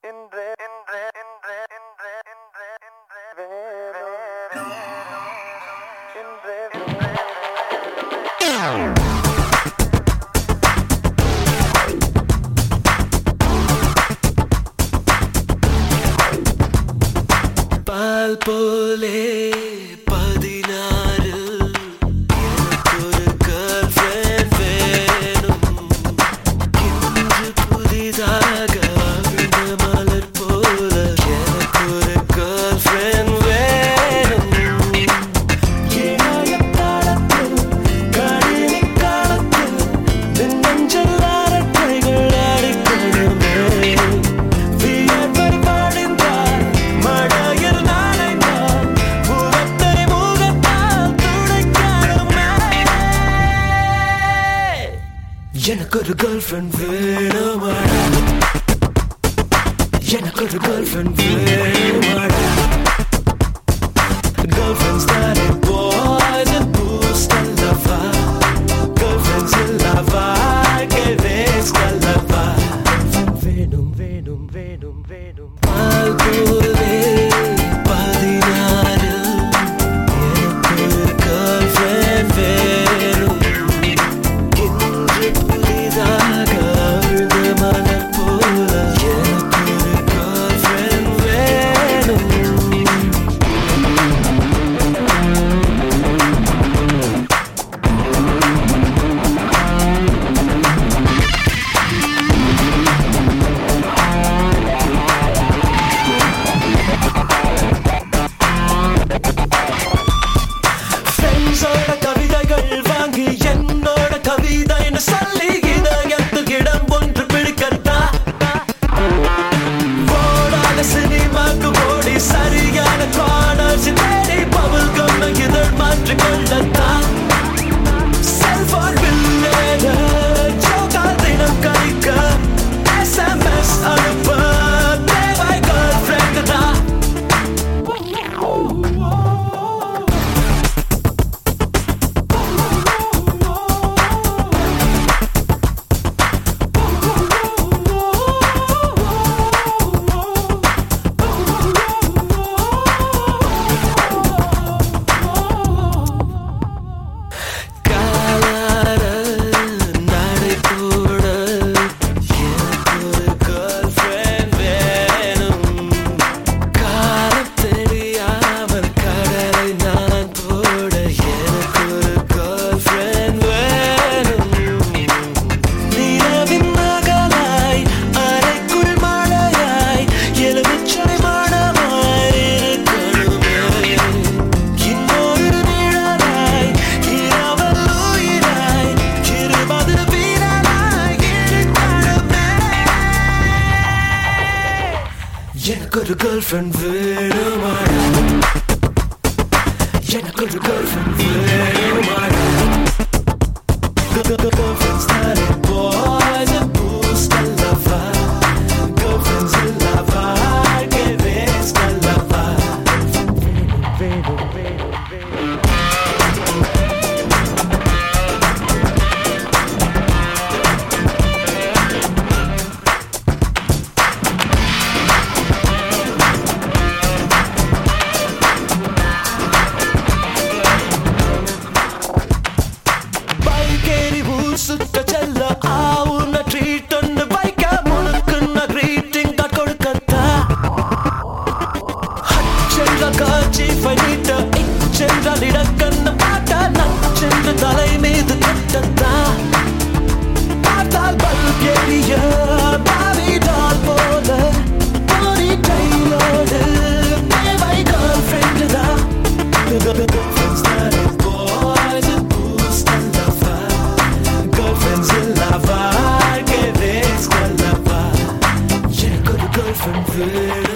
இன்றே இன்றே இன்றே இன்றே இன்றே இன்றே இன்றே பால் போலே 16 எனக்கொரு girlfriend வேணும். இன்று புதிதாக விழுந்த மலர் போல எனக்கொரு girlfriend வேணும். இணைய காலத்தில் கணினி காலத்தில் நெஞ்சல் அரட்டைகள் அடிக்கணுமே. வியர்வை வடிந்தால் மழையில் நனைந்தால் முகத்தை முகத்தால் துடைக்கணுமே. எனக்கொரு girlfriend வேணுமாடா, எனக்கொரு girlfriend வேணுமாடா. Girlfriends that are boys and boost and love. Girlfriends in love, que ves que love. வேணும் வேணும் வேணும் வேணும். பால் போலே 16 எனக்கொரு girlfriend வேணும். இன்று புதிதாக விழுந்த மலர் போல எனக்கொரு girlfriend வேணும். ஃப்ரெண்ட்ஸோட கவிதைகள் வாங்கி என்னோட கவிதைன்னு சொல்லி இதயத்தில் இடம் ஒன்று பிடிக்கத்தா. ஓடாத சினிமாக்கு ஓடி சரியான கார்னர்ஸ் தேடி பவுல் கம்ம இதழ் மாற்றிக் கொள்ளத்தா. செல்போன் பில்லேல ஜோக்கால் தினம் கழிக்க SMS அனுப்ப தேவை girlfriend தான். காலார நடை போட எனக்கொரு girlfriend வேணும். காலம் தெரியாமல் கடலை நான் போட எனக்கொரு girlfriend வேணும். நிலவின் மகளாய் அறைக்குள் மழையாய் எலுமிச்சை மணமாய் இருக்கணுமே. இன்னொரு நிழலாய் இரவல் உயிராய் இருபது வீரனாய் இருக்கணுமே. எனக்கொரு girlfriend வேணுமாடா, எனக்கொரு girlfriend வேணுமாடா. Girlfriends that are boys and boost and love. Girlfriends in love, que ves que love. வேணும் வேணும் வேணும். பைக்கேறி ஊர் சுத்த செல்ல ஆவுன ட்ரீட் ஒன்று பைக்க முழுக்குன்ன கிரீட்டிங் கார்டு கொடுக்கத்தா. ஹச்சென்ற காட்சி பண்ணிட்ட இச்சென்றால் இடக்கண்ண பாட்ட நச்சென்று தலை மீது கட்டத்தா. பார்த்தால் பல்கேரிய பாவிடால் போல போரி டைலோடு தேவை girlfriend தான். Girlfriends that are boys and boost and love. Girlfriends in love, que ves que love. எனக்கொரு girlfriend வேணும்.